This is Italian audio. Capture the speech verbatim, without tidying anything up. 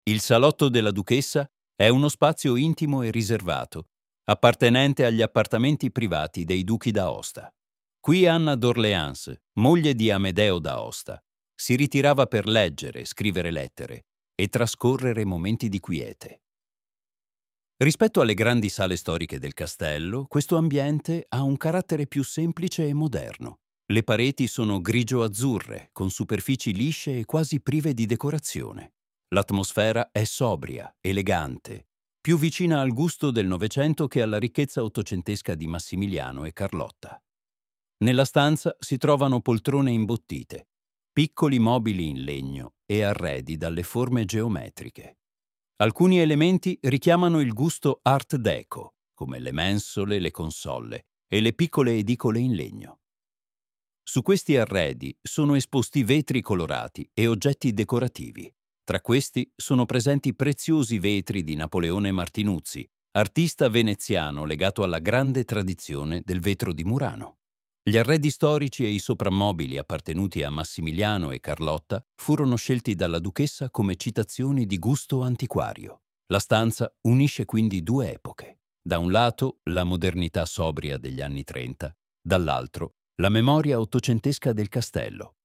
Il salotto della duchessa è uno spazio intimo e riservato, appartenente agli appartamenti privati dei duchi d'Aosta. Qui Anna d'Orléans, moglie di Amedeo d'Aosta, si ritirava per leggere, scrivere lettere e trascorrere momenti di quiete. Rispetto alle grandi sale storiche del castello, questo ambiente ha un carattere più semplice e moderno. Le pareti sono grigio-azzurre, con superfici lisce e quasi prive di decorazione. L'atmosfera è sobria, elegante, più vicina al gusto del Novecento che alla ricchezza ottocentesca di Massimiliano e Carlotta. Nella stanza si trovano poltrone imbottite, piccoli mobili in legno e arredi dalle forme geometriche. Alcuni elementi richiamano il gusto Art Deco, come le mensole, le console e le piccole edicole in legno. Su questi arredi sono esposti vetri colorati e oggetti decorativi. Tra questi sono presenti preziosi vetri di Napoleone Martinuzzi, artista veneziano legato alla grande tradizione del vetro di Murano. Gli arredi storici e i soprammobili appartenuti a Massimiliano e Carlotta furono scelti dalla duchessa come citazioni di gusto antiquario. La stanza unisce quindi due epoche. Da un lato la modernità sobria degli anni trenta, dall'altro la memoria ottocentesca del castello,